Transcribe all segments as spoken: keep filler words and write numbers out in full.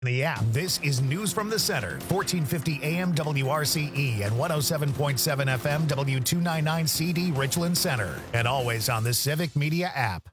The app. This is News from the Center, fourteen fifty A M W R C E and one oh seven point seven F M W two ninety-nine C D Richland Center, and always on the Civic Media app.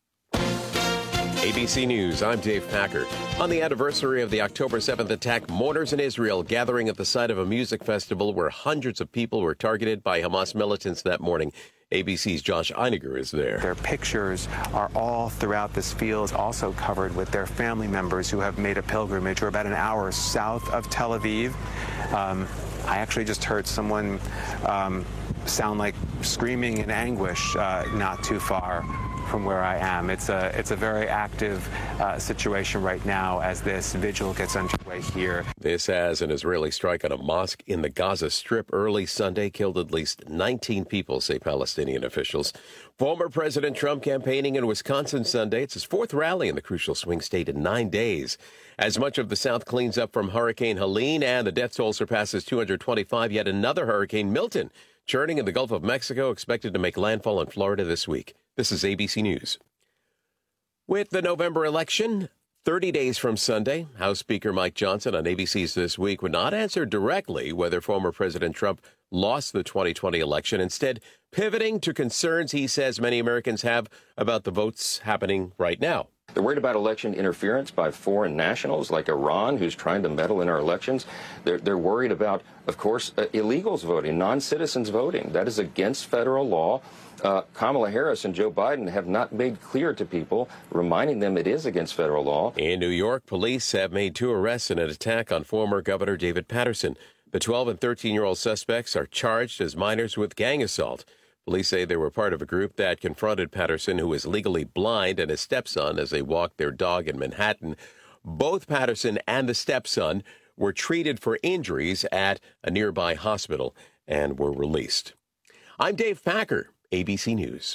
A B C News, I'm Dave Packard. On the anniversary of the October seventh attack, mourners in Israel gathering at the site of a music festival where hundreds of people were targeted by Hamas militants that morning. A B C's Josh Einiger is there. Their pictures are all throughout this field, also covered with their family members who have made a pilgrimage. We're about an hour south of Tel Aviv. Um, I actually just heard someone um, sound like screaming in anguish uh, not too far from where I am. It's a it's a very active uh, situation right now as this vigil gets underway here. This as an Israeli strike on a mosque in the Gaza Strip early Sunday killed at least nineteen people, say Palestinian officials. Former President Trump campaigning in Wisconsin Sunday. It's his fourth rally in the crucial swing state in nine days. As much of the South cleans up from Hurricane Helene and the death toll surpasses two hundred twenty-five, yet another Hurricane Milton, churning in the Gulf of Mexico, expected to make landfall in Florida this week. This is A B C News. With the November election, thirty days from Sunday, House Speaker Mike Johnson on A B C's This Week would not answer directly whether former President Trump lost the twenty twenty election, instead pivoting to concerns he says many Americans have about the votes happening right now. They're worried about election interference by foreign nationals like Iran, who's trying to meddle in our elections. They're, they're worried about, of course, uh, illegals voting, non-citizens voting. That is against federal law. Uh, Kamala Harris and Joe Biden have not made clear to people, reminding them it is against federal law. In New York, police have made two arrests in an attack on former Governor David Paterson. The twelve and thirteen-year-old suspects are charged as minors with gang assault. Police say they were part of a group that confronted Paterson, who is legally blind, and his stepson as they walked their dog in Manhattan. Both Paterson and the stepson were treated for injuries at a nearby hospital and were released. I'm Dave Packer, A B C News.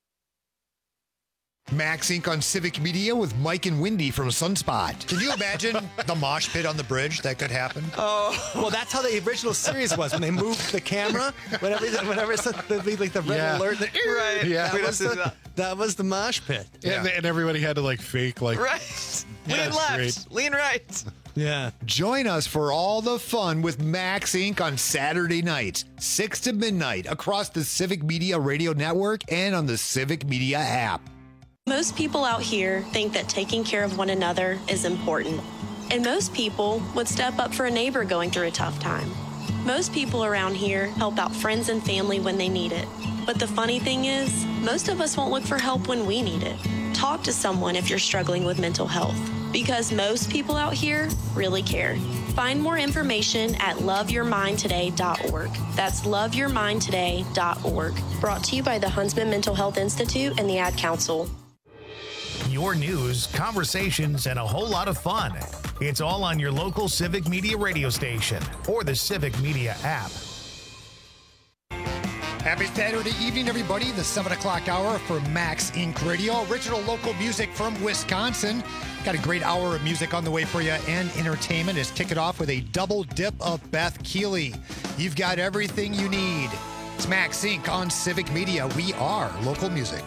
Max Incorporated on Civic Media with Mike and Wendy from Sunspot. Can you imagine the mosh pit on the bridge that could happen? Oh, well, that's how the original series was when they moved the camera. Whenever, whenever it's the, like the red Yeah. alert, the, Right. Yeah. that, was the, that was the mosh pit. Yeah. And, and everybody had to like fake like Right. Yeah, Lean that's left. great. Lean right. Yeah. Join us for all the fun with Max Incorporated on Saturday nights, six to midnight, across the Civic Media Radio Network and on the Civic Media app. Most people out here think that taking care of one another is important. And most people would step up for a neighbor going through a tough time. Most people around here help out friends and family when they need it. But the funny thing is, most of us won't look for help when we need it. Talk to someone if you're struggling with mental health, because most people out here really care. Find more information at love your mind today dot org. That's love your mind today dot org. Brought to you by the Huntsman Mental Health Institute and the Ad Council. Your news, conversations, and a whole lot of fun. It's all on your local Civic Media radio station or the Civic Media app. Happy Saturday evening, everybody. The seven o'clock hour for Max Incorporated Radio. Original local music from Wisconsin. Got a great hour of music on the way for you and entertainment. Let's kick it off with a double dip of Beth Keeley. You've got everything you need. It's Max Incorporated on Civic Media. We are local music.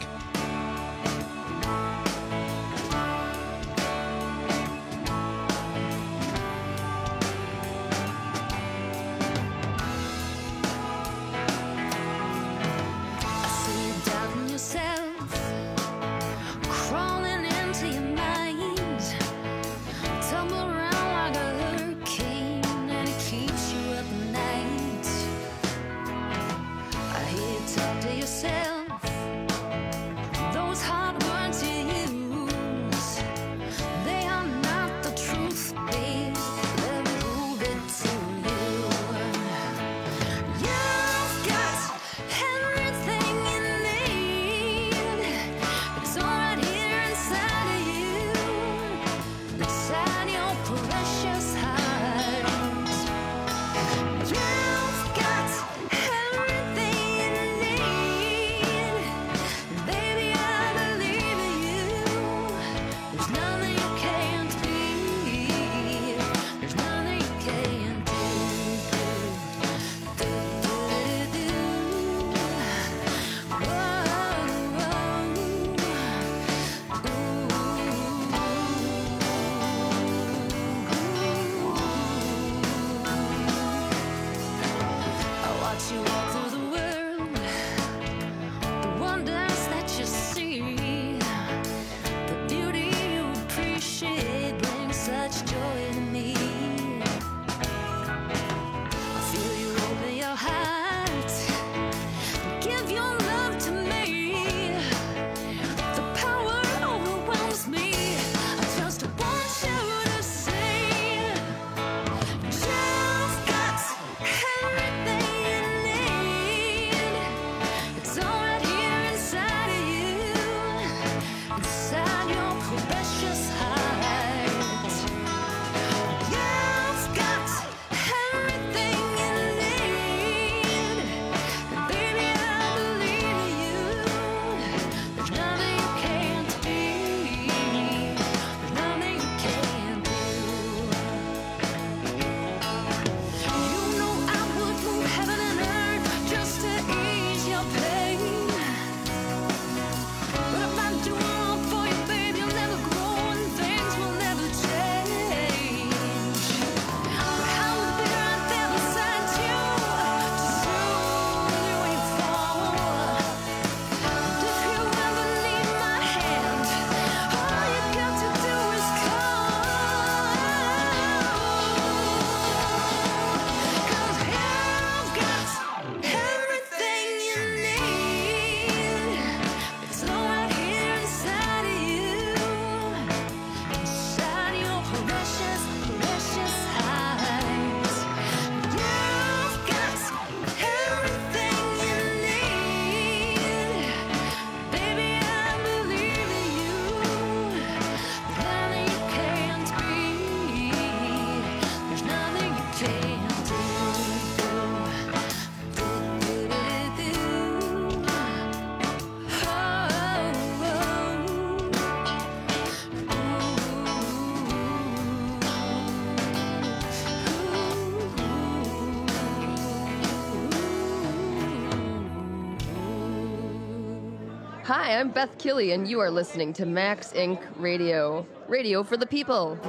Hi, I'm Beth Killy, and you are listening to Max Incorporated. Radio. Radio for the people.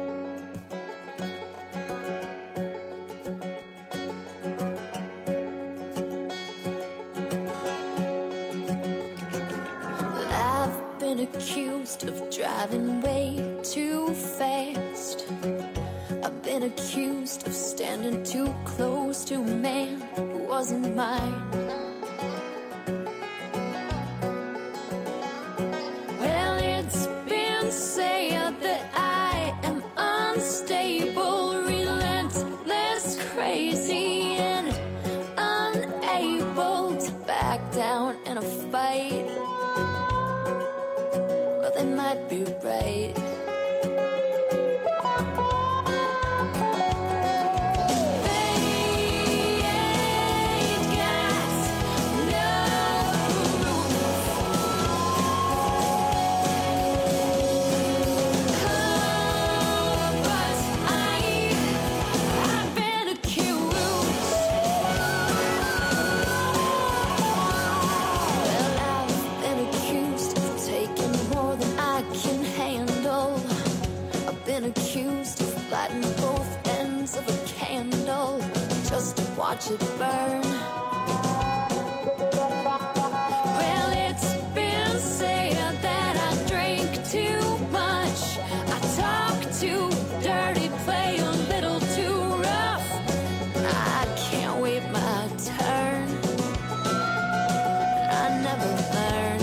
I've been accused of driving way too fast. I've been accused of standing too close to a man who wasn't mine. Well, it's been said that I am unstable, relentless, crazy, and unable to back down in a fight. Well, they might be right. Accused of lighting both ends of a candle just to watch it burn. Well, it's been said that I drink too much, I talk too dirty, play a little too rough. I can't wait my turn, I never learn.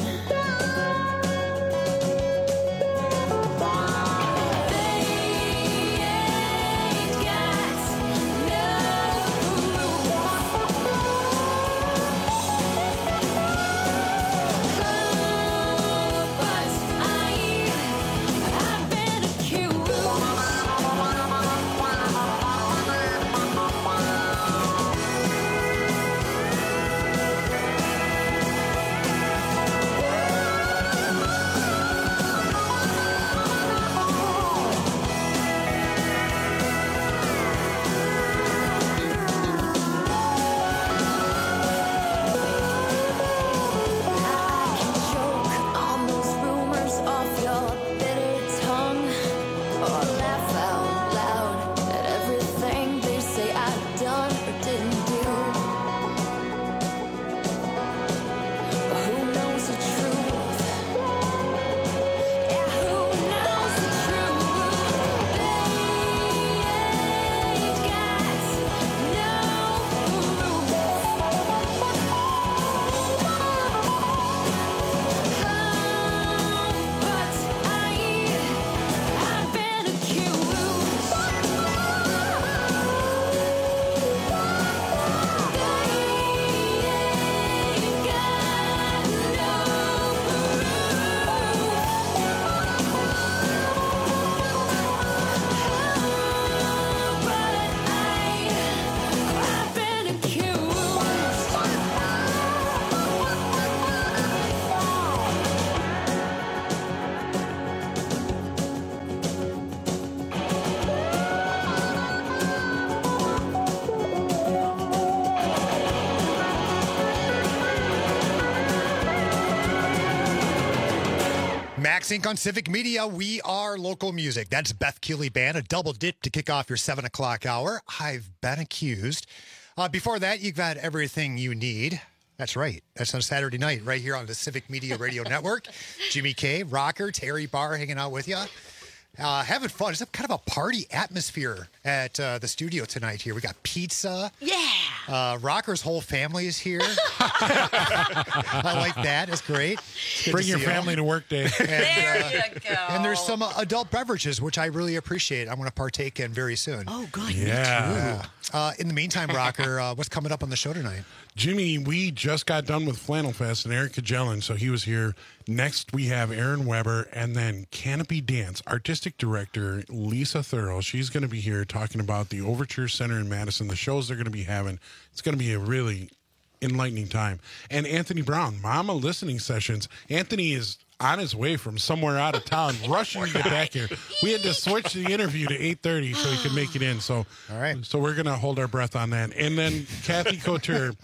Max Inc on Civic Media. We are local music. That's Beth Keeley Band, a double dip to kick off your seven o'clock hour. I've been accused. Uh, before that, you've got everything you need. That's right. That's on Saturday night right here on the Civic Media Radio Network. Jimmy K, Rocker, Terry Barr hanging out with you. Uh, having fun. It's a kind of a party atmosphere at uh, the studio tonight here. We got pizza. Yeah. Uh, Rocker's whole family is here. I like that. It's great. It's Bring your family them. to work day. And, there uh, you go. And there's some uh, adult beverages, which I really appreciate. I'm going to partake in very soon. Oh, good. Yeah. Uh, in the meantime, Rocker, uh, what's coming up on the show tonight? Jimmy, we just got done with Flannel Fest and Eric Kajelin, so he was here. Next, we have Aaron Weber, and then Canopy Dance artistic director Lisa Thurl. She's going to be here talking about the Overture Center in Madison, the shows they're going to be having. It's going to be a really enlightening time. And Anthony Brown, Mama Listening Sessions. Anthony is on his way from somewhere out of town, rushing to get back here. We had to switch the interview to eight thirty so he could make it in. So, all right. So we're going to hold our breath on that. And then Kathy Couture,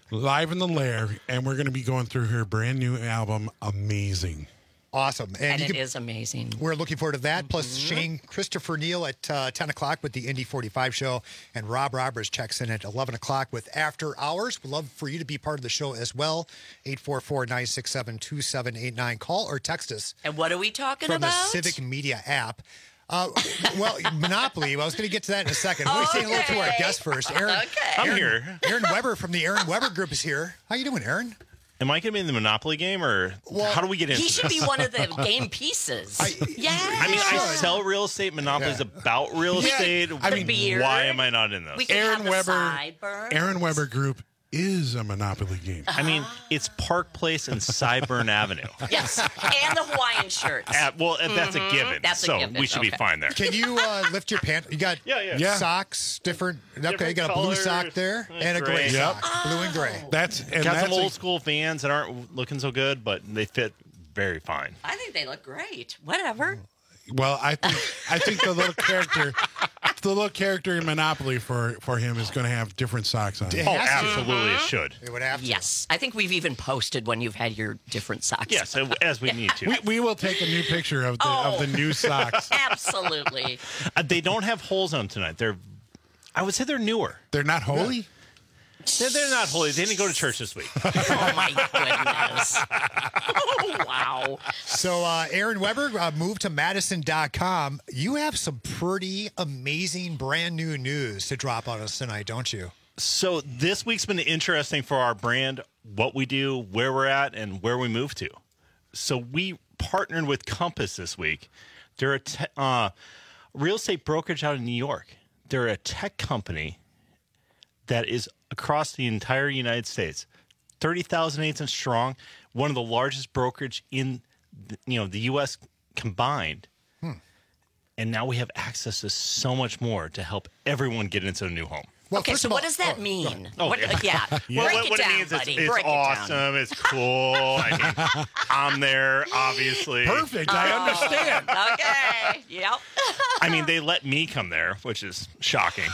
live in the lair, and we're going to be going through her brand new album, Amazing. Awesome. And, you it can- is amazing. We're looking forward to that. Plus, Shane Christopher Neal at uh, ten o'clock with the Indy forty-five show. And Rob Roberts checks in at eleven o'clock with After Hours. We'd love for you to be part of the show as well. eight four four, nine six seven, two seven eight nine. Call or text us And what are we talking from about? the Civic Media app. Uh, well, Monopoly. Well, I was going to get to that in a second. Let me say hello to our Okay. guest first. Aaron, Okay. I'm Aaron- here. Aaron Weber from the Aaron Weber Group is here. How you doing, Aaron? Am I going to be in the Monopoly game, or Well, how do we get into He should this? be one of the game pieces. yeah. I mean, I should. sell real estate. Monopoly's Yeah. about real Yeah, estate. I mean, beer. why am I not in this? We can Aaron have the Weber, sideburns. Aaron Weber Group is a Monopoly game. I mean, it's Park Place and Sideburn Avenue. Yes, and the Hawaiian shirts. Uh, well, uh, that's a given. Mm-hmm. That's a so given, we should be okay. fine there. Can you uh, lift your pants? You got Yeah, yeah. Yeah. socks, different. Okay, you Different got a blue colors. sock there Uh, and a gray gray. Yep. sock, blue and gray. That's and Got that's some a- old school fans that aren't looking so good, but they fit very fine. I think they look great. Whatever. well, I think I think the little character, the little character in Monopoly for for him is going to have different socks on. It Oh, has to. absolutely, it should. It would have to. Yes. I think we've even posted when you've had your different socks. Yes, uh, as we need to. We, we will take a new picture of the of the new socks. Absolutely. Uh, they don't have holes on them tonight. They're, I would say they're newer. They're not holy. They're, they're not holy. They didn't go to church this week. Oh, my goodness. Oh, wow. So, uh, Aaron Weber, uh, move to Madison dot com. You have some pretty amazing brand new news to drop on us tonight, don't you? So this week's been interesting for our brand, what we do, where we're at, and where we move to. So we partnered with Compass this week. They're a te- uh, real estate brokerage out in New York. They're a tech company that is across the entire United States, thirty thousand agents strong, one of the largest brokerage in the, you know the U S combined. And now we have access to so much more to help everyone get into a new home. Well, Okay, first so of what all- does that oh, mean? Oh, what, yeah. yeah. Well, Break what, it what down, it means is buddy. it's Break it down. awesome. It's cool. I mean, I'm there, obviously. Perfect. I understand. Okay. Yep. I mean, they let me come there, which is shocking.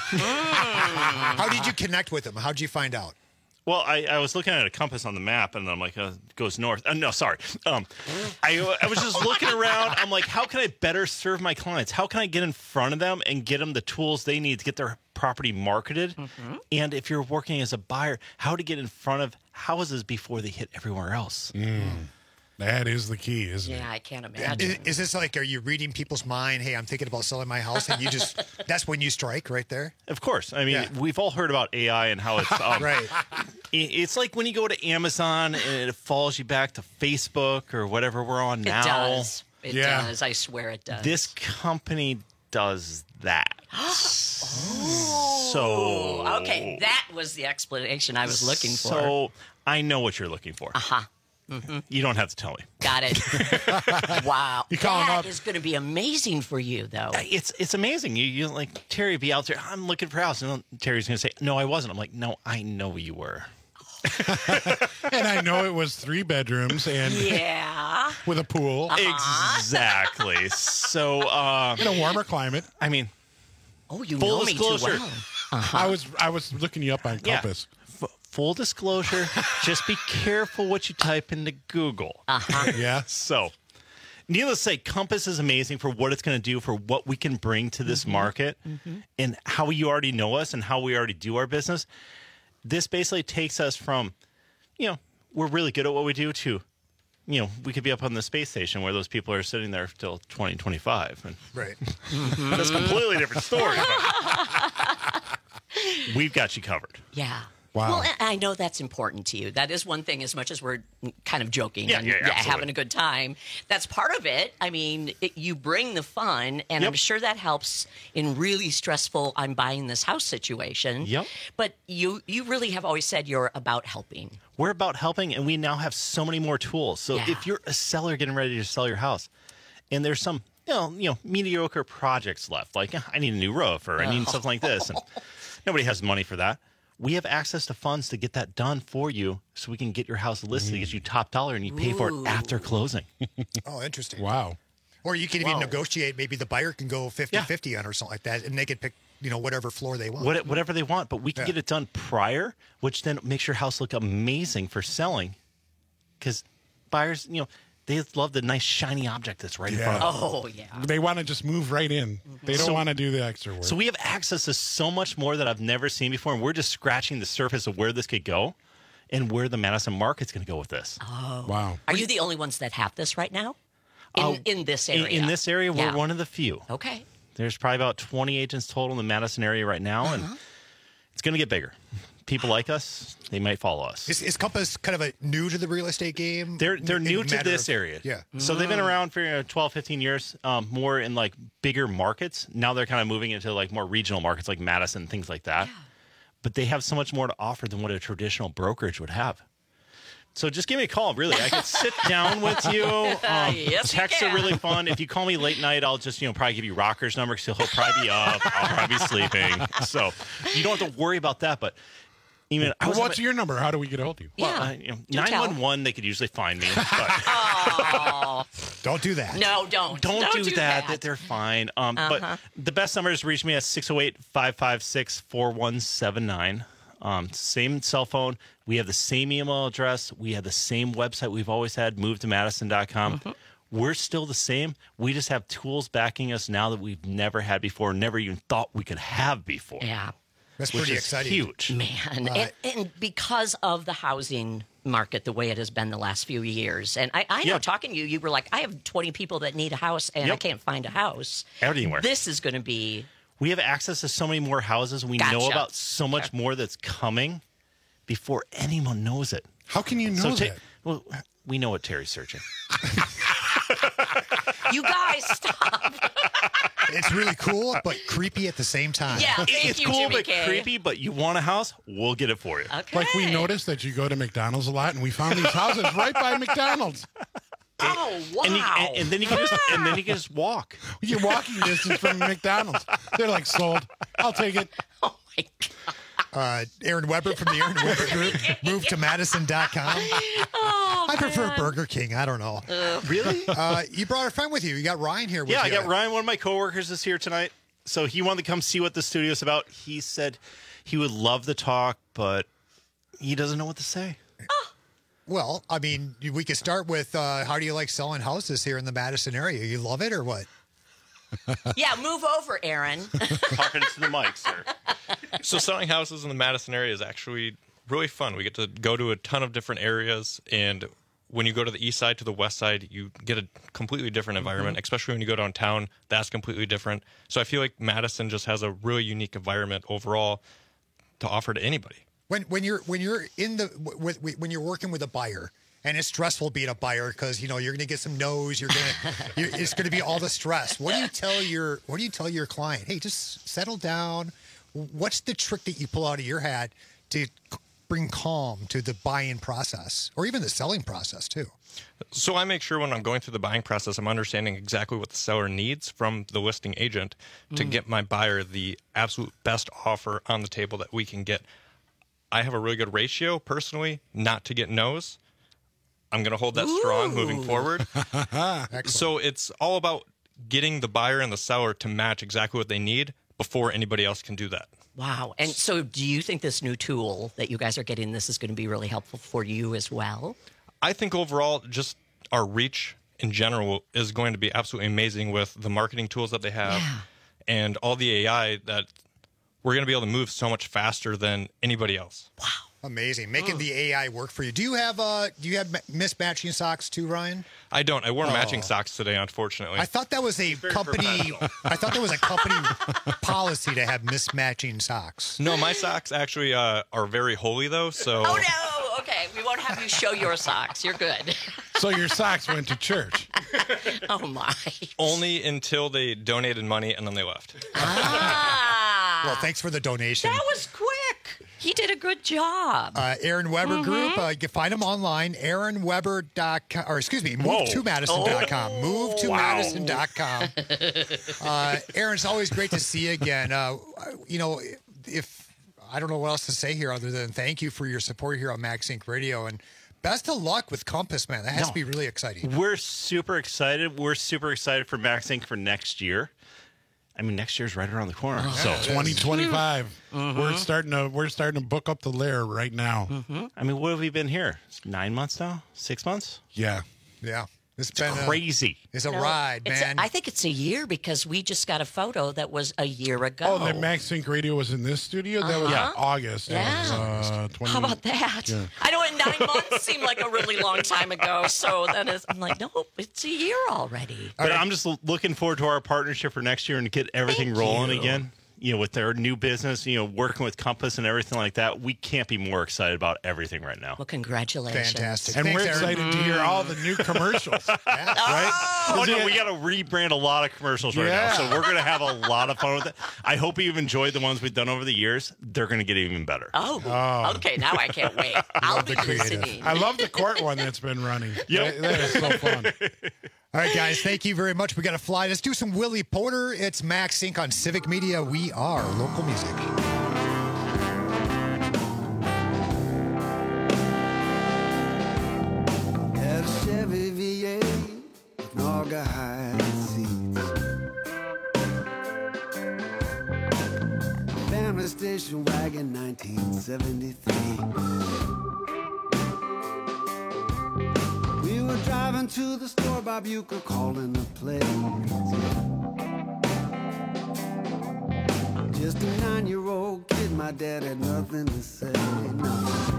How did you connect with them? How did you find out? Well, I, I was looking at a compass on the map, and I'm like, uh, it goes north. Uh, no, sorry. Um, I, I was just looking around. I'm like, how can I better serve my clients? How can I get in front of them and get them the tools they need to get their property marketed? Mm-hmm. And if you're working as a buyer, how to get in front of houses before they hit everywhere else. That is the key, isn't Yeah, it? I can't imagine. Is, is this like, are you reading people's mind? Hey, I'm thinking about selling my house, and you just, that's when you strike right there? Of course. I mean, Yeah. we've all heard about A I and how it's um, Right. it- It's like when you go to Amazon and it follows you back to Facebook or whatever we're on It now. does. It Yeah. does. I swear it does. This company does that. So Oh, okay. That was the explanation I was looking for. So I know what you're looking for. Uh-huh. You don't have to tell me. Got it. Wow. You call him That up. is going to be amazing for you, though. It's it's amazing. You you like Terry be out there. I'm looking for a house, and Terry's going to say, "No, I wasn't." I'm like, "No, I know you were." And I know it was three bedrooms and Yeah. with a pool Exactly. So uh, in a warmer climate. I mean, Oh, you Full know me too disclosure. well. I was I was looking you up on Yeah. Compass. f- full disclosure, just be careful what you type into Google. Uh-huh. Yeah. So, needless to say, Compass is amazing for what it's going to do, for what we can bring to this market, and how you already know us and how we already do our business. This basically takes us from, you know, we're really good at what we do to, you know, we could be up on the space station where those people are sitting there till twenty twenty-five. And Right. that's a completely different story. but we've got you covered. Yeah. Wow. Well, and I know that's important to you. That is one thing, as much as we're kind of joking Yeah, and yeah, absolutely. having a good time. That's part of it. I mean, it, you bring the fun, and Yep. I'm sure that helps in really stressful, I'm buying this house situation. Yep. But you, you really have always said you're about helping. We're about helping, and we now have so many more tools. So Yeah. if you're a seller getting ready to sell your house, and there's some you know, you know mediocre projects left, like I need a new roof or I need something like this, and nobody has money for that. We have access to funds to get that done for you, so we can get your house listed, get you top dollar, and you pay for it after closing. Oh, interesting. Wow. Or you can even Wow. negotiate. Maybe the buyer can go fifty-fifty on or something like that, and they could pick you know, whatever floor they want. What, whatever they want, but we can Yeah. get it done prior, which then makes your house look amazing for selling. Because buyers, you know, they love the nice shiny object that's right in Yeah. front of them. Oh, yeah. They want to just move right in. They don't So- want to do the extra work. So we have access to so much more that I've never seen before, and we're just scratching the surface of where this could go and where the Madison market's going to go with this. Oh. Wow. Are you the only ones that have this right now? In, Uh, in this In, area? in this area, we're Yeah. one of the few. Okay. There's probably about twenty agents total in the Madison area right now, Uh-huh. and it's going to get bigger. People like us, they might follow us. Is, is Compass kind of a new to the real estate game? They're they're In new to matter this of- area. Yeah. So they've been around for you know, twelve, fifteen years, um, more in like bigger markets. Now they're kind of moving into like more regional markets like Madison, things like that. But they have so much more to offer than what a traditional brokerage would have. So just give me a call, really. I could sit down with you. Um, Yes, you texts are can. really fun. If you call me late night, I'll just, you know, probably give you Rocker's number because he'll probably be up. I'll probably be sleeping. So you don't have to worry about that. But even I Well, was what's having- your number? How do we get a hold of you? well, Yeah. uh, you know, Do tell. nine one one, they could usually find me. But Oh, Don't do that. no, don't. don't, do, that. that. that. They're fine. Um, Uh-huh. But the best number is to reach me at six oh eight, five five six, four one seven nine. Um, same cell phone. We have the same email address. We have the same website we've always had, move to madison dot com. Mm-hmm. We're still the same. We just have tools backing us now that we've never had before, never even thought we could have before. Yeah. That's Which pretty is exciting. huge. Man, Uh, and, and because of the housing market the way it has been the last few years, and I, I know Yeah. talking to you, you were like, I have twenty people that need a house and I Yep. can't find a house. Anywhere. This is going to be We have access to so many more houses. We know Gotcha. about so much more that's coming before anyone knows it. How can you know So that? ta- well, we know what Terry's searching. you guys stop. It's really cool, but creepy at the same time. Yeah, thank It's you, cool Jimmy but K. creepy, but you want a house? We'll get it for you. Okay. Like we noticed that you go to McDonald's a lot, and we found these houses right by McDonald's. Oh wow! And, you, and, and then you can just and then you can just walk. You're walking distance from McDonald's. They're like sold. I'll take it. Oh my god! Uh, Aaron Weber from the Aaron Weber Group. Move to madison dot com. Oh, I prefer man. Burger King. I don't know. Really? Uh, you brought a friend with you. You got Ryan here with Yeah, I you. got Ryan. One of my coworkers is here tonight, so he wanted to come see what the studio's about. He said he would love to talk, but he doesn't know what to say. Well, I mean, you- we could start with uh, how do you like selling houses here in the Madison area? You love it or what? Yeah, move over, Aaron. Talking to the mic, sir. So selling houses in the Madison area is actually really fun. We get to go to a ton of different areas, and when you go to the east side to the west side, you get a completely different environment, especially when you go downtown. That's completely different. So I feel like Madison just has a really unique environment overall to offer to anybody. When when you're when you're in the with, with when you're working with a buyer, and it's stressful being a buyer because you know you're going to get some no's. You're gonna you're, it's going to be all the stress. What do you tell your What do you tell your client? Hey, just settle down. What's the trick that you pull out of your hat to bring calm to the buying process, or even the selling process too? So I make sure when I'm going through the buying process, I'm understanding exactly what the seller needs from the listing agent to Mm. get my buyer the absolute best offer on the table that we can get. I have a really good ratio personally not to get no's. I'm going to hold that strong moving Ooh. forward. So it's all about getting the buyer and the seller to match exactly what they need before anybody else can do that. Wow. And so do you think this new tool that you guys are getting, this is going to be really helpful for you as well? I think overall, just our reach in general is going to be absolutely amazing with the marketing tools that they have Yeah. and all the A I that we're going to be able to move so much faster than anybody else. Amazing, making the A I work for you. Do you have uh Do you have ma- mismatching socks too, Ryan? I don't. I wore Oh. matching socks today, unfortunately. I thought that was a company. I thought there was a company policy to have mismatching socks. No, my socks actually uh, are very holy, though. So Oh, no. Okay. We won't have you show your socks. You're good. So your socks went to church. Oh, my. only until they donated money and then they left. Ah. Well, thanks for the donation. That was quick. He did a good job. Uh, Aaron Weber Mm-hmm. Group. Uh, you can find them online. Aaron Weber dot com, or excuse me, move to madison dot com. Oh. move to Wow. madison dot com. Uh, Aaron, it's always great to see you again. Uh, you know, if I don't know what else to say here other than thank you for your support here on Max Inc Radio, and best of luck with Compass, man. That has No. to be really exciting. We're super excited. We're super excited for Max Inc for next year. I mean, next year's right around the corner. So twenty twenty-five. Mhm. We're starting to we're starting to book up the lair right now. Mm-hmm. I mean, what have we been here? Nine months now? Six months? Yeah. Yeah. It's, It's been a- crazy. It's a No, ride, it's man. I think it's a year because we just got a photo that was a year ago. Oh, that Max Sync Radio was in this studio? That was Uh-huh. August. That Yeah. was, uh, twenty How about that? Yeah. I know in nine months seemed like a really long time ago. So that is, I'm like, no, it's a year already. But I'm just l- looking forward to our partnership for next year and get everything Thank rolling you. again. You know, with their new business, you know, working with Compass and everything like that, we can't be more excited about everything right now. Well, congratulations. Fantastic. And Thanks, we're Aaron. excited to hear all the new commercials. Right? Oh, no, we got to rebrand a lot of commercials right Yeah. now. So we're going to have a lot of fun with it. I hope you've enjoyed the ones we've done over the years. They're going to get even better. Oh, Oh. okay. Now I can't wait. I'll be listening. I love the court one that's been running. Yep. That- that is so fun. All right, guys, thank you very much. We got to fly. Let's do some Willie Porter. It's Max Sync on Civic Media. We are local music. Had a Chevy V eight with Naugahyde seats. Family station wagon, nineteen seventy-three. We were driving to the store, Bob Euchre calling the place. Just a nine-year-old kid, my dad had nothing to say. Nothing.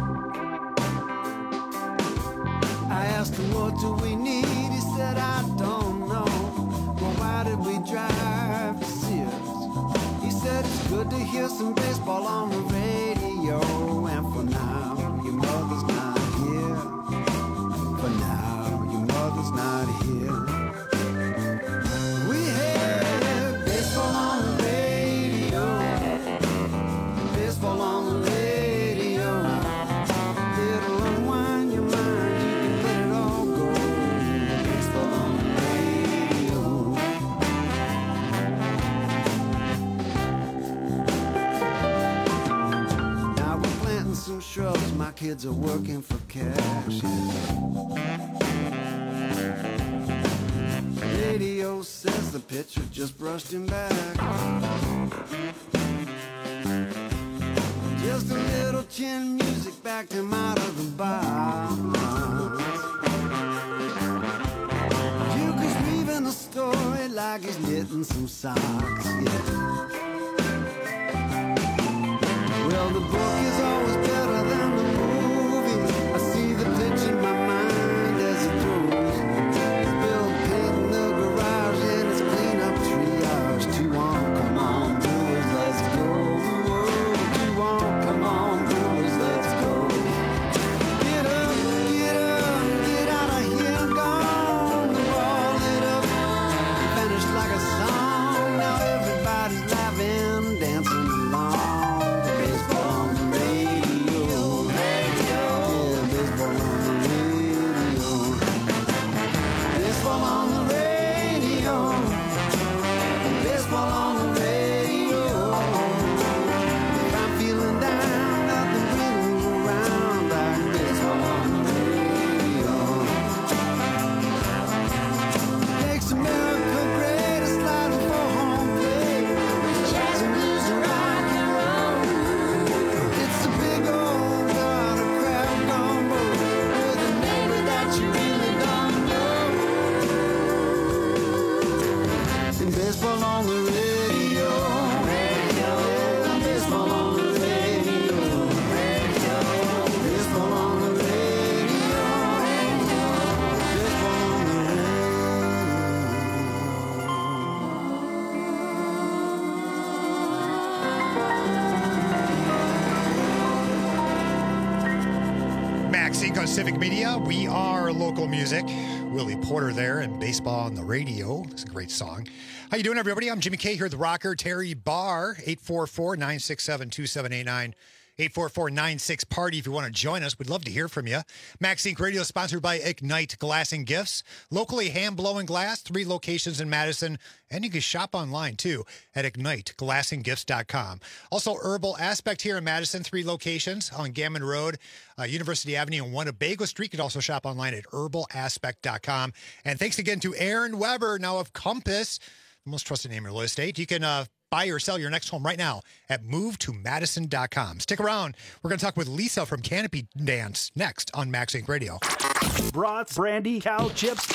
I asked him, what do we need? He said, I don't know. Well, why did we drive to Sears? He said, it's good to hear some baseball on the radio. And for now, your mother's not here. For now, your mother's not here. We had baseball on the radio. Baseball on the radio. It'll unwind your mind. You can let it all go. Baseball on the radio. Now we're planting some shrubs. My kids are working for cash. Radio says the pitcher just brushed him back. Just a little chin music backed him out of the box. Euchre's weaving a story like he's knitting some socks. Yeah. Well, the book is always better than the movie. I see the pitch in my mind as it throws. Bill painting the garage and it's clean up triage. Two on, come on, Brewers, let's go. Two on, come on, Brewers, let's go. Get up, get up, get out of here, gone. We're all lit up, vanished like a song. Now everybody's laughing, dancing along. Baseball on the radio, yeah, baseball on the radio. Baseball on the radio. Baseball on the radio. If I'm feeling down, nothing brings me around like baseball on the radio. Makes America great, a sliding for home plate. Jazz and blues and rock and roll. It's a big old lot of crowd gumbo with a neighbor that you really don't know. And baseball on the radio. Yeah, baseball on the radio. Baseball on the radio. Baseball on the Max Sync on Civic Media. We are local music. Willie Porter there and baseball on the radio. It's a great song. How you doing, everybody? I'm Jimmy K here at the Rocker. Terry Barr, eight four four, nine six seven, two seven eight nine. eight four four nine six party if you want to join us. We'd love to hear from you. Max Sync Radio is sponsored by Ignite Glass and Gifts. Locally hand-blowing glass, three locations in Madison. And you can shop online, too, at ignite glass and gifts dot com. Also, Herbal Aspect here in Madison, three locations on Gammon Road, uh, University Avenue, and one at Bagel Street. You can also shop online at herbal aspect dot com. And thanks again to Aaron Weber, now of Compass. the most trusted name in real estate. You can uh, buy or sell your next home right now at move to madison dot com. Stick around. We're going to talk with Lisa from Canopy Dance next on Max Inc Radio. Brats, brandy, cow chips,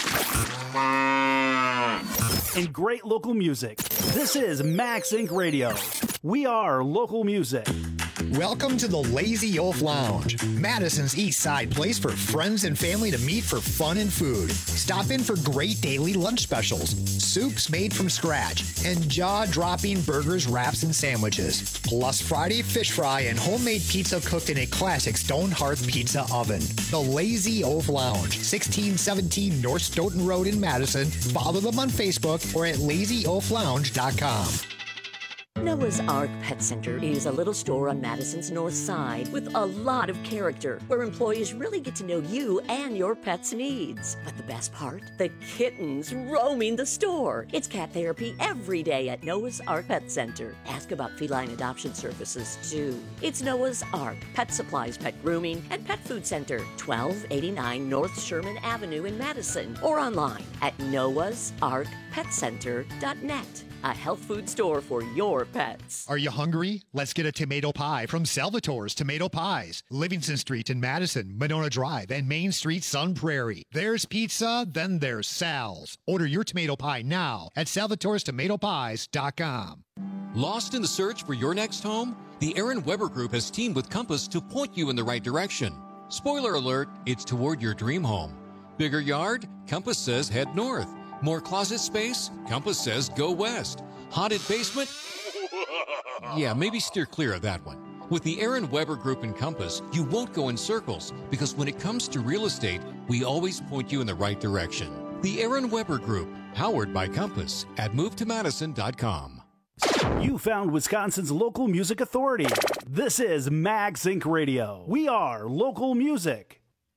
and great local music. This is Max Inc Radio. We are local music. Welcome to the Lazy Oaf Lounge, Madison's East Side place for friends and family to meet for fun and food. Stop in for great daily lunch specials, soups made from scratch, and jaw-dropping burgers, wraps, and sandwiches. Plus Friday fish fry and homemade pizza cooked in a classic stone hearth pizza oven. The Lazy Oaf Lounge, sixteen seventeen North Stoughton Road in Madison. Follow them on Facebook or at lazy oaf lounge dot com. Noah's Ark Pet Center is a little store on Madison's north side with a lot of character where employees really get to know you and your pet's needs. But the best part? The kittens roaming the store. It's cat therapy every day at Noah's Ark Pet Center. Ask about feline adoption services, too. It's Noah's Ark Pet Supplies, Pet Grooming, and Pet Food Center, twelve eighty-nine North Sherman Avenue in Madison, or online at noahs ark pet center dot net. A health food store for your pets. Are you hungry? Let's get a tomato pie from Salvatore's Tomato Pies. Livingston Street in Madison, Monona Drive, and Main Street, Sun Prairie. There's pizza, then there's Sal's. Order your tomato pie now at salvatores tomato pies dot com. Lost in the search for your next home? The Aaron Weber Group has teamed with Compass to point you in the right direction. Spoiler alert, it's toward your dream home. Bigger yard? Compass says head north. More closet space? Compass says go west. Haunted basement? Yeah, maybe steer clear of that one. With the Aaron Weber Group and Compass, you won't go in circles because when it comes to real estate, we always point you in the right direction. The Aaron Weber Group, powered by Compass at move to madison dot com. You found Wisconsin's local music authority. This is Max Inc Radio. We are local music.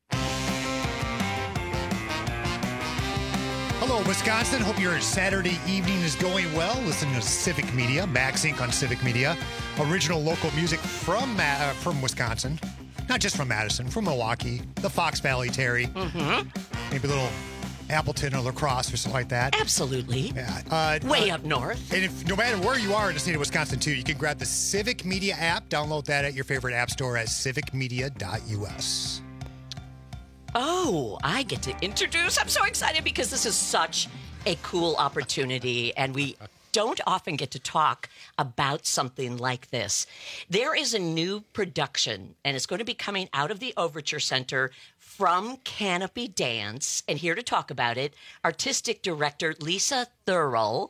Hello, Wisconsin. Hope your Saturday evening is going well. Listening to Civic Media, Max Inc on Civic Media. Original local music from Ma- uh, from Wisconsin. Not just from Madison, from Milwaukee, the Fox Valley, Terry. Mm-hmm. Maybe a little Appleton or La Crosse or something like that. Absolutely. Yeah. Uh, Way uh, up north. And if no matter where you are in the state of Wisconsin, too, you can grab the Civic Media app. Download that at your favorite app store at civic media dot u s. Oh, I get to introduce. I'm so excited because this is such a cool opportunity, and we don't often get to talk about something like this. There is a new production, and it's going to be coming out of the Overture Center from Canopy Dance. And here to talk about it, artistic director Lisa Thurl.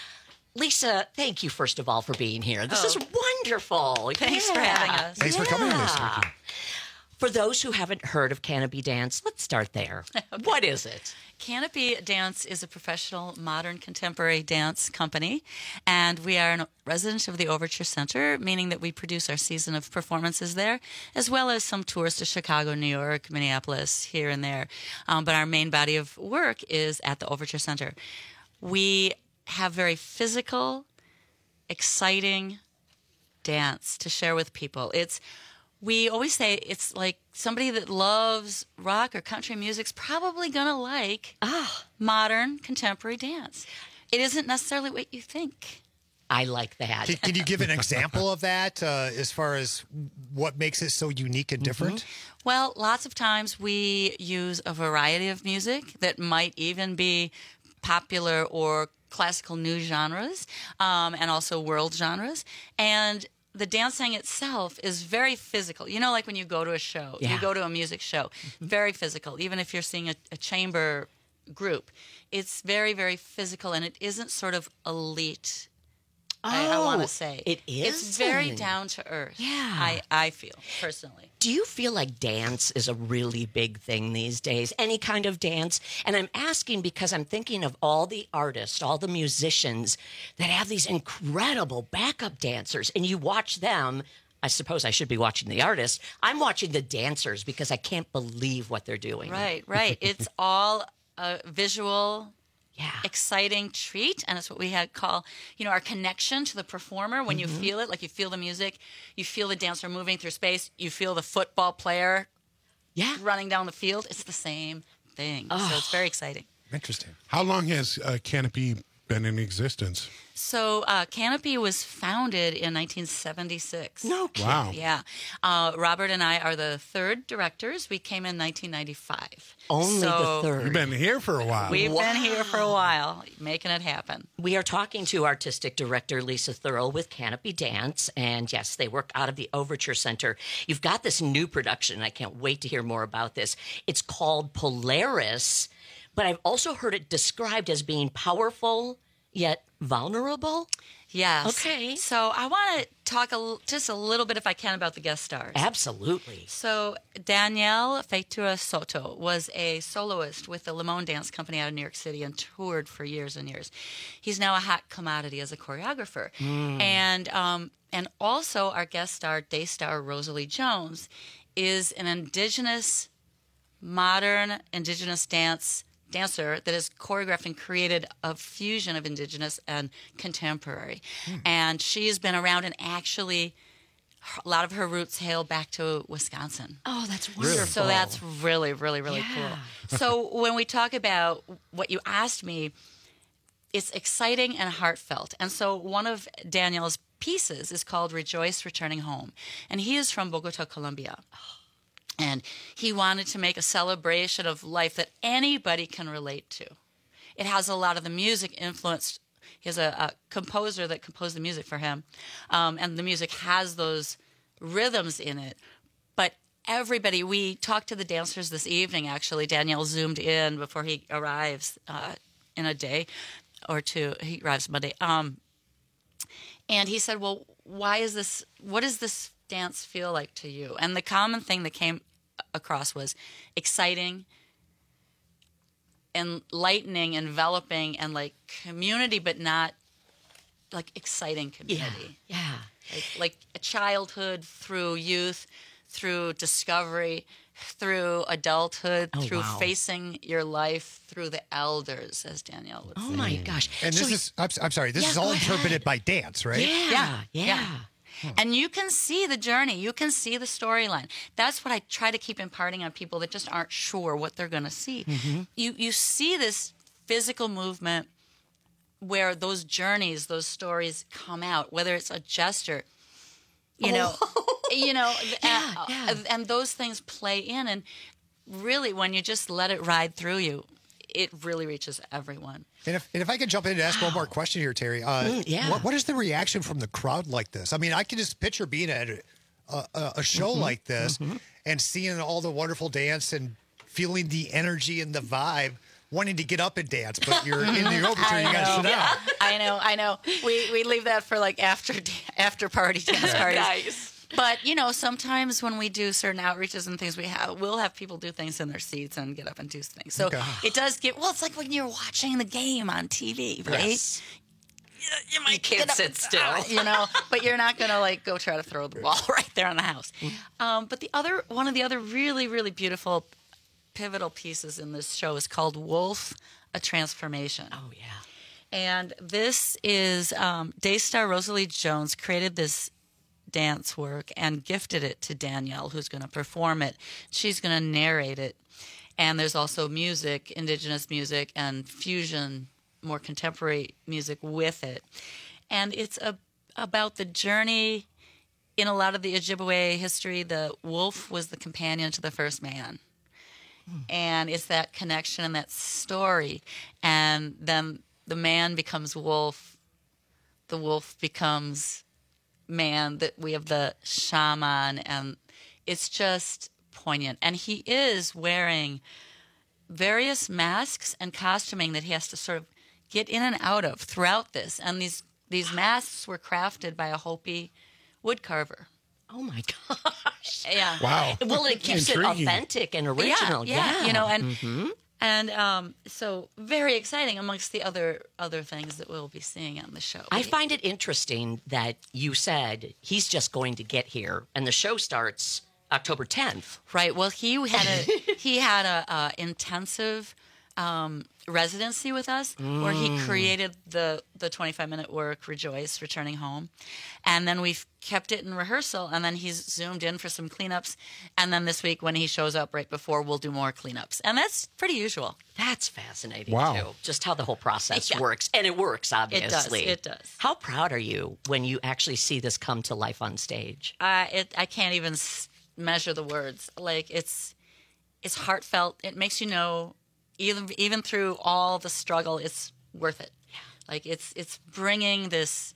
Lisa, thank you, first of all, for being here. This Oh. is wonderful. Thanks for having us. Thanks for coming, Lisa. Yeah. For those who haven't heard of Canopy Dance, let's start there. What is it? Canopy Dance is a professional, modern, contemporary dance company, and we are a resident of the Overture Center, meaning that we produce our season of performances there, as well as some tours to Chicago, New York, Minneapolis, here and there. Um, but our main body of work is at the Overture Center. We have very physical, exciting dance to share with people. It's We always say it's like somebody that loves rock or country music's probably going to like ah, modern contemporary dance. It isn't necessarily what you think. I like that. Can, can you give an example of that uh, as far as what makes it so unique and different? Mm-hmm. Well, lots of times we use a variety of music that might even be popular or classical new genres, um, and also world genres. And the dancing itself is very physical. You know, like when you go to a show, Yeah. you go to a music show, mm-hmm. very physical. Even if you're seeing a, a chamber group, it's very, very physical, and it isn't sort of elite. I, I want Oh, to say it It's very isn't. down to earth. Yeah. I, I feel personally. Do you feel like dance is a really big thing these days? Any kind of dance? And I'm asking because I'm thinking of all the artists, all the musicians that have these incredible backup dancers, and you watch them. I suppose I should be watching the artists. I'm watching the dancers because I can't believe what they're doing. Right, right. It's all a visual, yeah, exciting treat, and it's what we had call, you know, our connection to the performer. When you Mhm. feel it, like you feel the music, you feel the dancer moving through space, you feel the football player, yeah, running down the field. It's the same thing. So it's very exciting. Interesting. How long has uh, Canopy been in existence? So uh, Canopy was founded in nineteen seventy-six. No kidding. Wow. Yeah. Uh, Robert and I are the third directors. We came in nineteen ninety-five. Only So the third. You've been here for a while. We've Wow. been here for a while, making it happen. We are talking to artistic director Lisa Thurl with Canopy Dance, and yes, they work out of the Overture Center. You've got this new production. I can't wait to hear more about this. It's called Polaris, but I've also heard it described as being powerful yet vulnerable. Yes. Okay. So I want to talk a, l- just a little bit, if I can, about the guest stars. Absolutely. So Danielle Feitura Soto was a soloist with the Limon Dance Company out of New York City and toured for years and years. He's now a hot commodity as a choreographer. Mm. And um, and also our guest star, day star Rosalie Jones, is an indigenous, modern indigenous dance dancer that has choreographed and created a fusion of indigenous and contemporary. Hmm. And she has been around, and actually a lot of her roots hail back to Wisconsin. Oh, that's wonderful. So that's really, really, really Yeah. cool. So when we talk about what you asked me, it's exciting and heartfelt. And so one of Danielle's pieces is called Rejoice Returning Home. And he is from Bogota, Colombia. And he wanted to make a celebration of life that anybody can relate to. It has a lot of the music influenced. He has a, a composer that composed the music for him. Um, and the music has those rhythms in it. But everybody, we talked to the dancers this evening, actually. Danielle zoomed in before he arrives uh, in a day or two. He arrives Monday. Um, and he said, well, why is this, what does this dance feel like to you? And the common thing that came across was exciting, enlightening, enveloping, and like community, but not like exciting community. Yeah, yeah. Like, like a childhood through youth, through discovery, through adulthood, Oh, through wow. facing your life through the elders, as Danielle would Oh say. my gosh. And this So- is, I'm, I'm sorry, this Yeah, is all go ahead. interpreted by dance, right? Yeah, yeah. And you can see the journey. You can see the storyline. That's what I try to keep imparting on people that just aren't sure what they're going to see. Mm-hmm. You you see this physical movement where those journeys, those stories come out, whether it's a gesture, you know, you know, Yeah, and, yeah. and those things play in. And really, when you just let it ride through you, it really reaches everyone. And if, and if I could jump in and ask one more question here, Terry. Uh, Mm, yeah. What, what is the reaction from the crowd like this? I mean, I can just picture being at a, a, a show Mm-hmm. Mhm, like this mhm. and seeing all the wonderful dance and feeling the energy and the vibe, wanting to get up and dance, but you're in the overture, you got to sit down. I know, I know. We we leave that for like after after party dance parties. Nice. But you know, sometimes when we do certain outreaches and things, we have we'll have people do things in their seats and get up and do things. So Okay. it does get well. It's like when you're watching the game on T V, right? Yes. You might can't get up sit and- still. uh, you know. But you're not gonna like go try to throw the ball right there in the house. Um, but the other one of the other really really beautiful pivotal pieces in this show is called Wolf: A Transformation. Oh yeah. And this is um, Daystar Rosalie Jones created this dance work and gifted it to Danielle, who's going to perform it. She's going to narrate it. And there's also music, indigenous music, and fusion, more contemporary music with it. And it's a, about the journey in a lot of the Ojibwe history. The wolf was the companion to the first man. And it's that connection and that story. And then the man becomes wolf. The wolf becomes man. That we have the shaman, and it's just poignant. And he is wearing various masks and costuming that he has to sort of get in and out of throughout this. And these these masks were crafted by a Hopi wood carver. Oh my gosh. Yeah. Wow. Well, it keeps it Intriguing. authentic and original. Yeah, yeah, Yeah. you know, and Mhm. and um, so very exciting amongst the other other things that we'll be seeing on the show. I find it interesting that you said he's just going to get here, and the show starts October tenth. Right. Well, he had a he had a, a intensive um, residency with us, where he Mm. created the the twenty-five minute work, Rejoice, Returning Home, and then we've kept it in rehearsal, and then he's zoomed in for some cleanups, and then this week when he shows up right before, we'll do more cleanups, and that's pretty usual. That's fascinating Wow. too. Just how the whole process Yeah. works, and it works It obviously. does. It does. How proud are you when you actually see this come to life on stage? Uh, it, I can't even s- measure the words. Like it's, it's heartfelt. It makes you know, even even through all the struggle, it's worth it. Like it's it's bringing this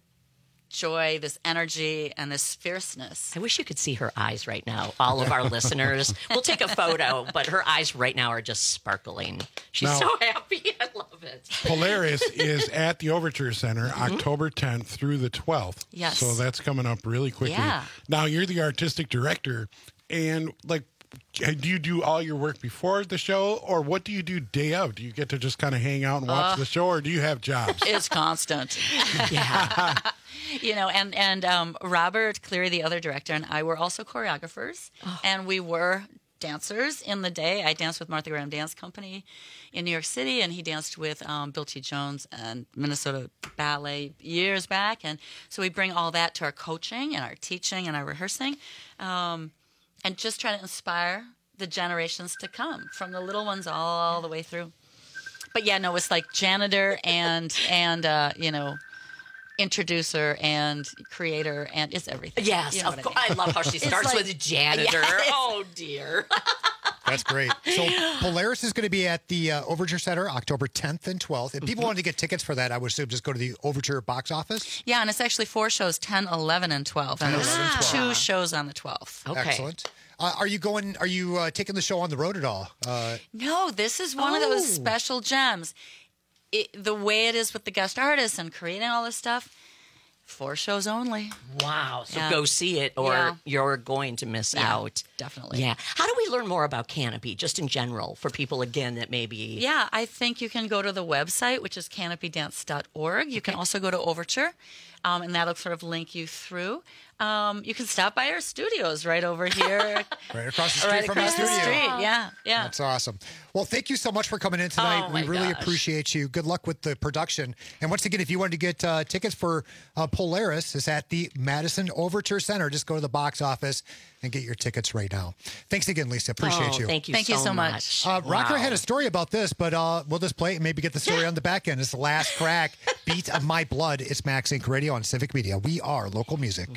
joy, this energy, and this fierceness. I wish you could see her eyes right now. All of our listeners. We'll take a photo, but her eyes right now are just sparkling. She's Now- so happy. I love it. Polaris is at the Overture Center October tenth through the twelfth. Yes. So that's coming up really quickly. Yeah. Now, you're the artistic director, and like, do you do all your work before the show, or what do you do day of? Do you get to just kind of hang out and watch Uh, the show, or do you have jobs? It's constant. Yeah. You know, and and um, Robert Cleary, the other director, and I were also choreographers, and we were dancers in the day. I danced with Martha Graham Dance Company in New York City, and he danced with um, Bill T. Jones and Minnesota Ballet years back. And so we bring all that to our coaching and our teaching and our rehearsing, um, and just try to inspire the generations to come, from the little ones all the way through. But yeah, no, it's like janitor and and uh, you know. introducer and creator, and it's everything. Yes, You know of what course. I, I mean. love how she It's starts like- with a janitor. Yes. Oh dear. That's great. So Polaris is going to be at the uh, Overture Center October tenth and twelfth. If people Mhm. wanted to get tickets for that, I would assume just go to the Overture box office. Yeah, and it's actually four shows, ten, eleven, and twelve. And ten, there's eleven, two twelve. shows on the twelfth. Excellent. Uh, are you going? Are you uh, taking the show on the road at all? Uh, No, this is one of Oh. those special gems. It, the way it is with the guest artists and creating all this stuff, four shows only. Wow. So Yeah. go see it, or Yeah. you're going to miss Yeah, out. definitely. Yeah. How do we learn more about Canopy, just in general, for people again that maybe? Yeah, I think you can go to the website, which is canopy dance dot org. You can also go to Overture, um, and that'll sort of link you through. Um, you can stop by our studios right over here. right across the street right from across the the studio. street. Yeah, yeah. That's awesome. Well, thank you so much for coming in tonight. Oh, we my really gosh. appreciate you. Good luck with the production. And once again, if you wanted to get uh, tickets for uh, Polaris, it's at the Madison Overture Center. Just go to the box office and get your tickets right now. Thanks again, Lisa. Appreciate Oh, you. thank you Thank you so so much. Uh, Rocker Wow. had a story about this, but uh, we'll just play it and maybe get the story on the back end. It's the last crack, Beat of My Blood. It's Max Inc Radio on Civic Media. We are local music.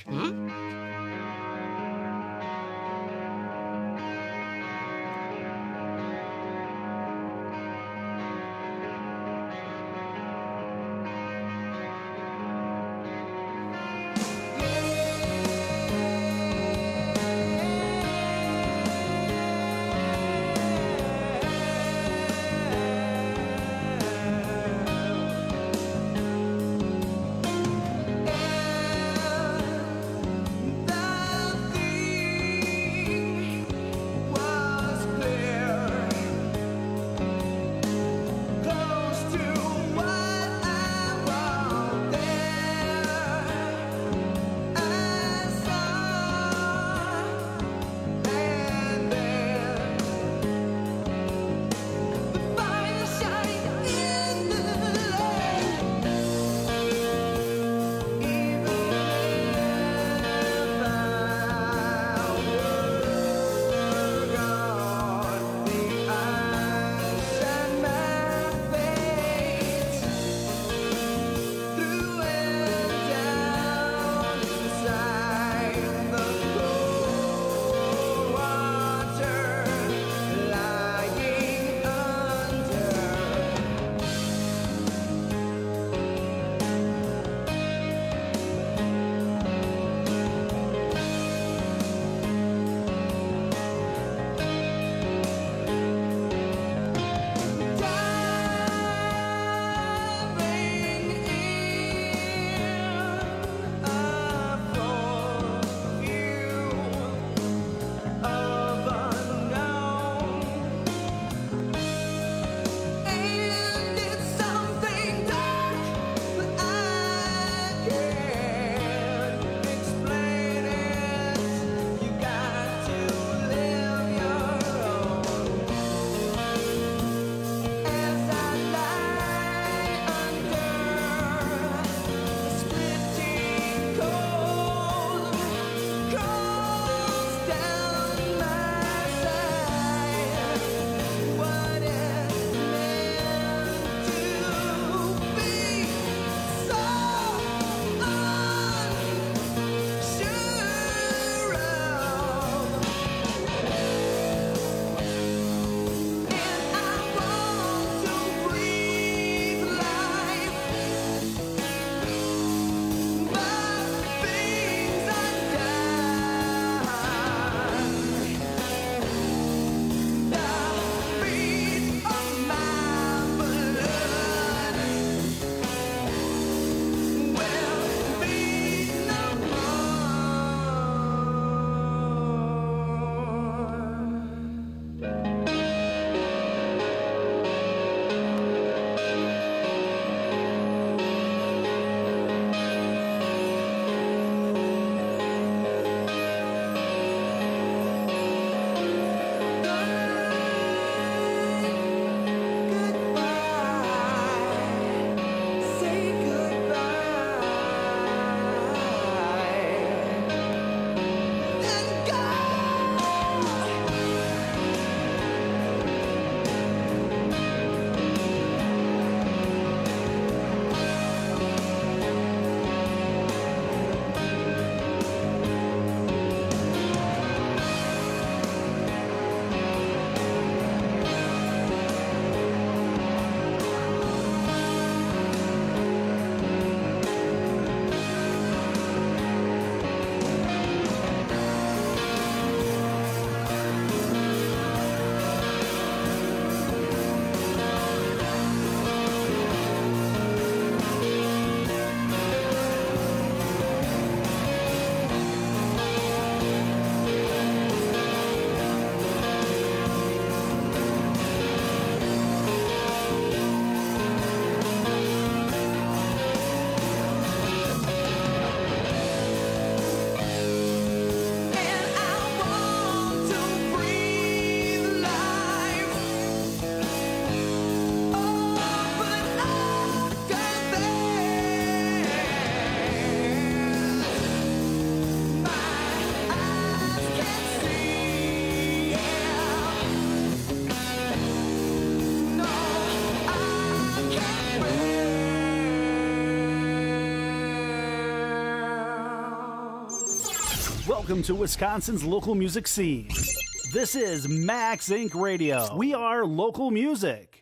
Welcome to Wisconsin's local music scene. This is Max Incorporated. Radio. We are local music.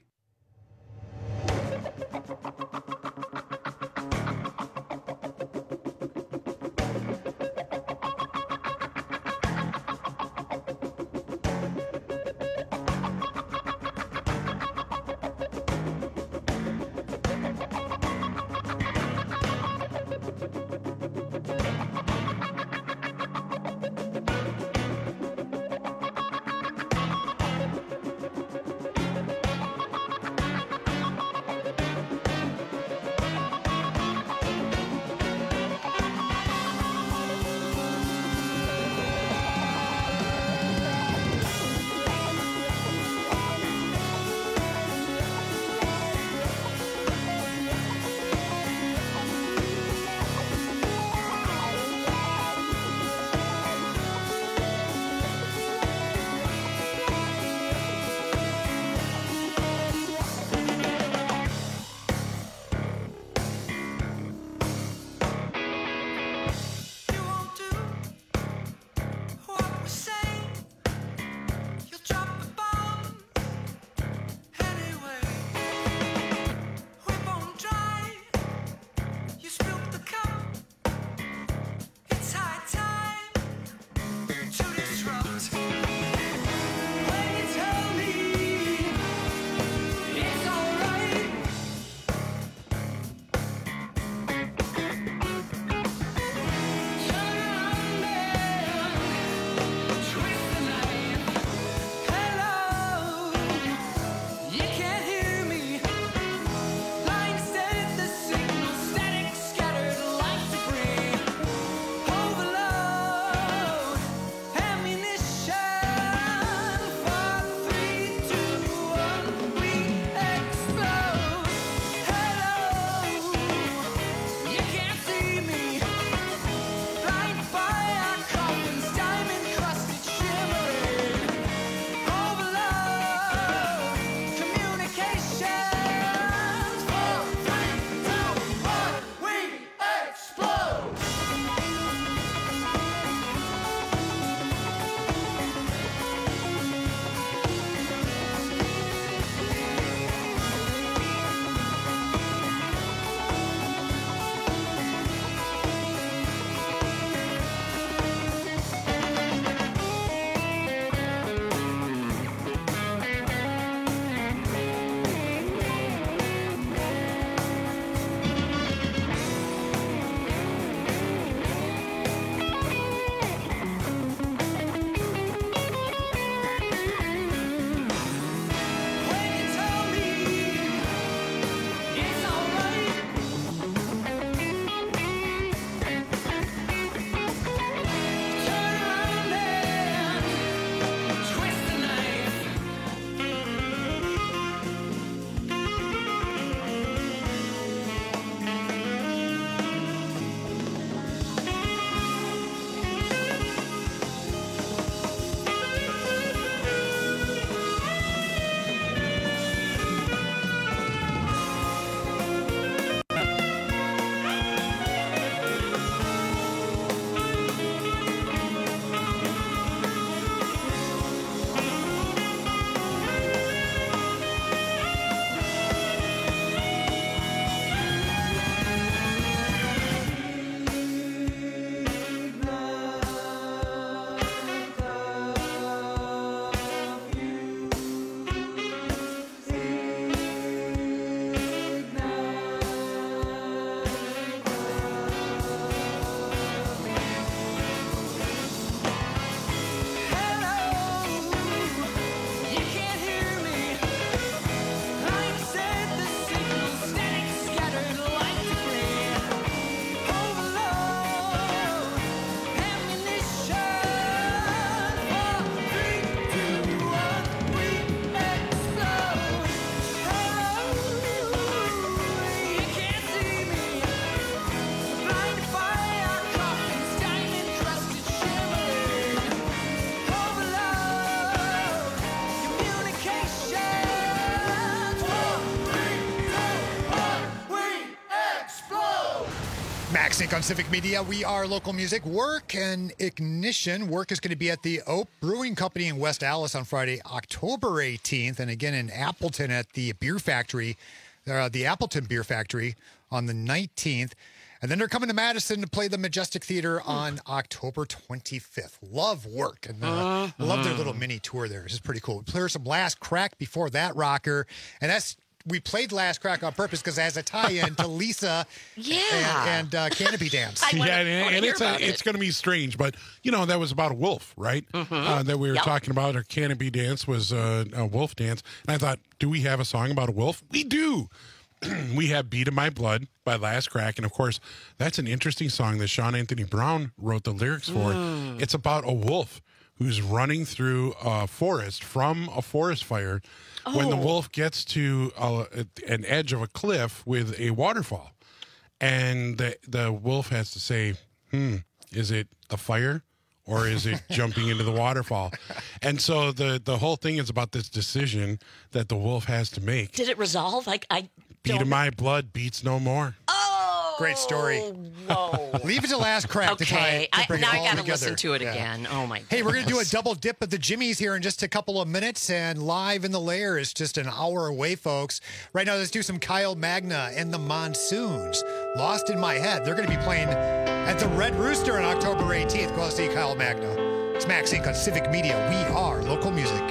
Inc on Civic Media. We are local music. Work and Ignition. Work is going to be at the Oak Brewing Company in West Allis on Friday, October eighteenth, and again in Appleton at the Beer Factory, uh, the Appleton Beer Factory on the nineteenth. And then they're coming to Madison to play the Majestic Theater on October twenty-fifth. Love Work. And uh, Uh, love their uh. little mini tour there. It's just pretty cool. We played some Last Crack before that rocker. And that's we played Last Crack on purpose because it has a tie-in to Lisa yeah. and, and uh, Canopy Dance. yeah, and, and it's a, it's going to be strange, but you know that was about a wolf, right? Mhm. Uh, that we were Yep. talking about. Our Canopy Dance was uh, a wolf dance, and I thought, do we have a song about a wolf? We do. We have "Beat of My Blood" by Last Crack, and of course, that's an interesting song that Sean Anthony Brown wrote the lyrics for. Mm. It's about a wolf who's running through a forest from a forest fire. When the Oh. wolf gets to uh, an edge of a cliff with a waterfall, and the the wolf has to say, "Hmm, is it the fire?" Or is it jumping into the waterfall? And so the, the whole thing is about this decision that the wolf has to make. Did it resolve? Like I Beat don't- of my blood beats no more. Great story. Whoa. Leave it to Last Crack to try Okay, to I, bring now it I all got to together. listen to it Yeah. again. Oh my! Hey, we're going to do a goodness. double dip of the Jimmies here in just a couple of minutes, and Live in the Lair is just an hour away, folks. Right now, let's do some Kyle Magna and the Monsoons. Lost in My Head. They're going to be playing at the Red Rooster on October eighteenth. Go out see Kyle Magna. It's Max Inc on Civic Media. We are local music.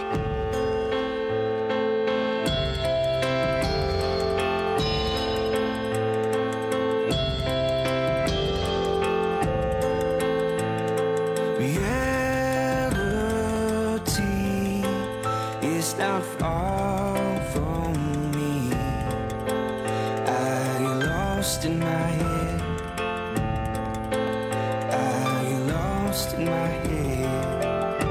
Reality is not far from me. I get lost in my head. I get lost in my head.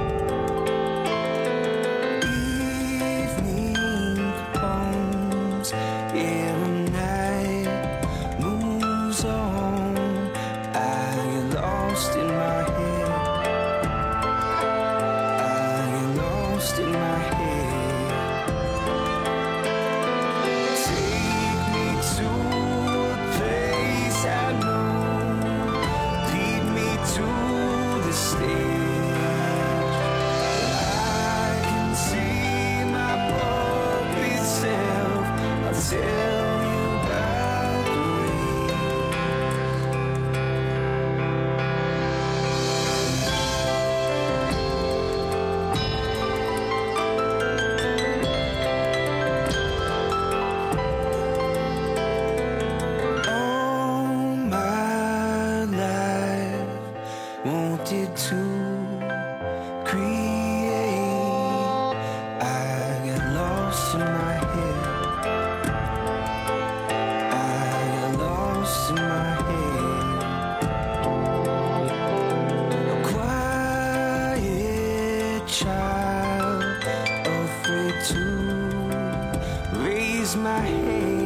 Evening comes, every night moves on. I get lost in my head. Lost in my head. Take me to a place I know. Lead me to the stage. I can see my puppet self. I'll tell you about the All my life wanted to create. I got lost in my head. I got lost in my head. A quiet child, afraid to raise my hand.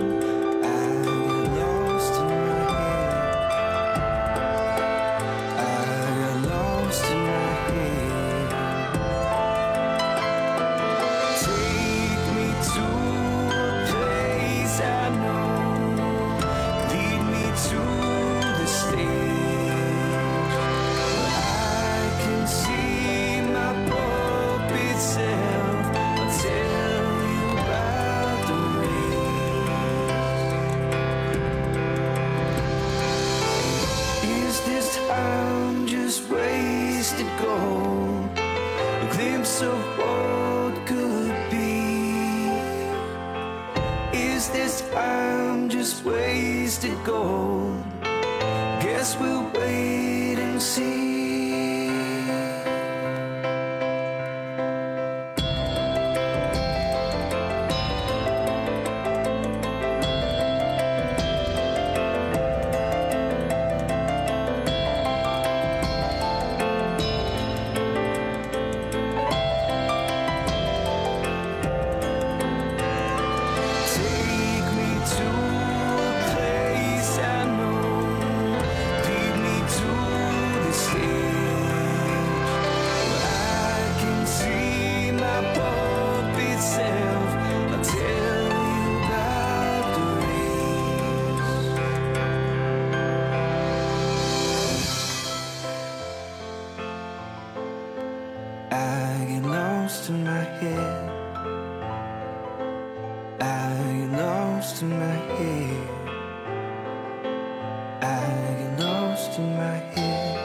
Is this time just wasted gold? A glimpse of what could be. Is this time just wasted gold? Guess we'll wait and see. Take me to a place I know. Lead head. I get lost in my head. I get lost in my head.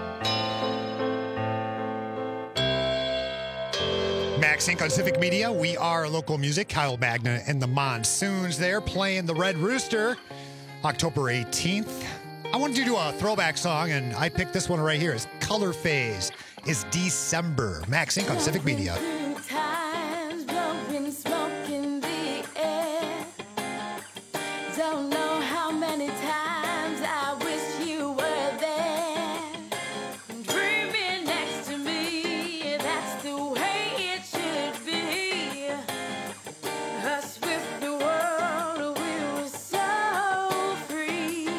Max Inc on Civic Media. We are local music. Kyle Magna and the Monsoons there playing the Red Rooster October eighteenth. I wanted to do a throwback song, and I picked this one right here. It's Color Phase. It's December. Max Inc on Civic Media. Times blowing smoke in the air. Don't know how many times I wish you were there. Dreaming next to me, that's the way it should be. Us with the world, we were so free.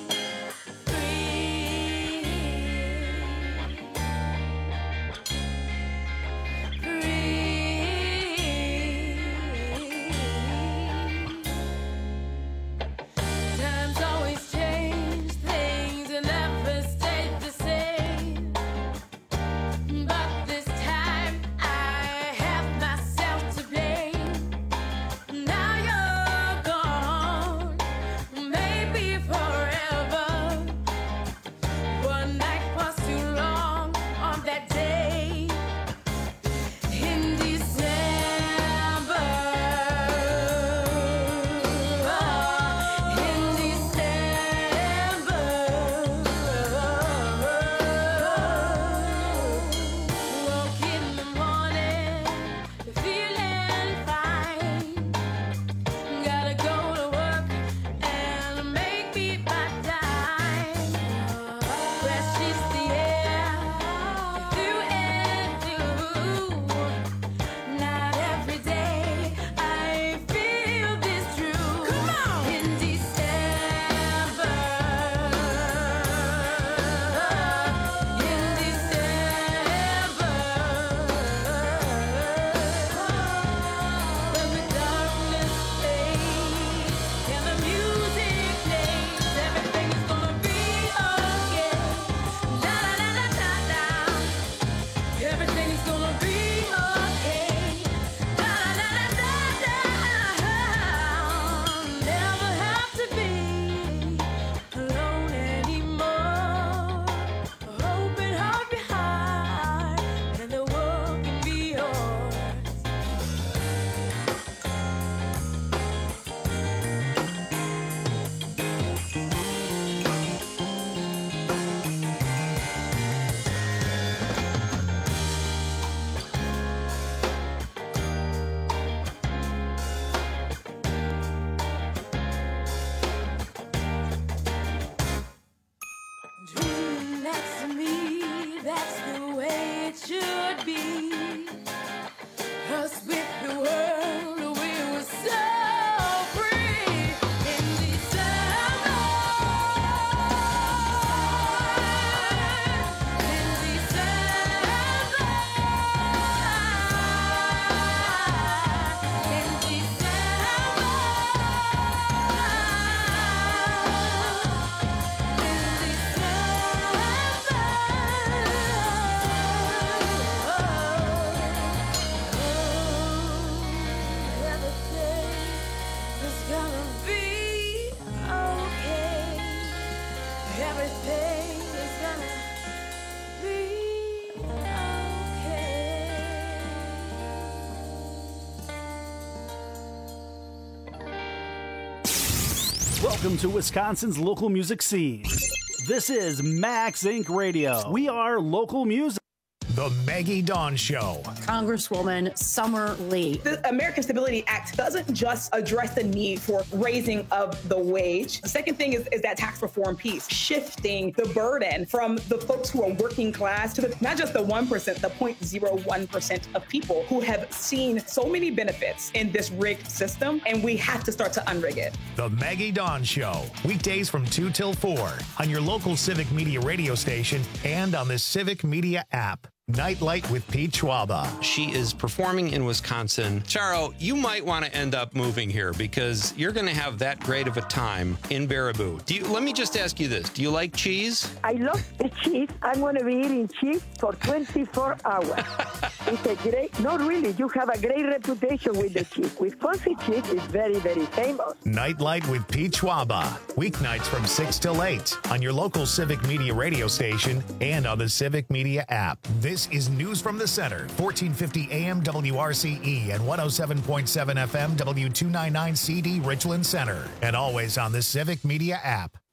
Times always change, things never stay the same. But this time I have myself to blame. Now you're gone, maybe forever. One night was too long on that day in December. In December, woke in the morning, feeling fine. Gotta go to work and make me my dime. Fresh is the air, through and through. Not every day I feel this true. Come on, in December, in December, when the darkness fades and the music plays, everything is gonna be okay. La la la la la la. Everything is gonna be okay. La la la la la. Never have to be alone anymore. Open heart behind, and the world can be yours. Dreaming next to me, that's the way it should be. Us with the world, we were so free in December. In December. In It's gonna be okay. Everything is gonna be Welcome to Wisconsin's local music scene. This is Max Incorporated. Radio. We are local music. The Maggie Dawn Show. Congresswoman Summer Lee. The American Stability Act doesn't just address the need for raising of the wage. The second thing is, is that tax reform piece, shifting the burden from the folks who are working class to the, not just the one percent, the zero point zero one percent of people who have seen so many benefits in this rigged system, and we have to start to unrig it. The Maggie Dawn Show. Weekdays from two till four on your local Civic Media radio station and on the Civic Media app. Nightlight with Pete Schwaba. She is performing in Wisconsin. Charo, you might want to end up moving here because you're going to have that great of a time in Baraboo. Do you, let me just ask you this. Do you like cheese? I love the cheese. I'm going to be eating cheese for twenty-four hours. It's a great, not really, you have a great reputation with the cheese. Wisconsin cheese is very, very famous. Nightlight with Pete Schwaba. Weeknights from six till eight on your local Civic Media radio station and on the Civic Media app. This is News from the Center, fourteen fifty A M W R C E and one oh seven point seven F M W two ninety-nine C D Richland Center. And always on the Civic Media app.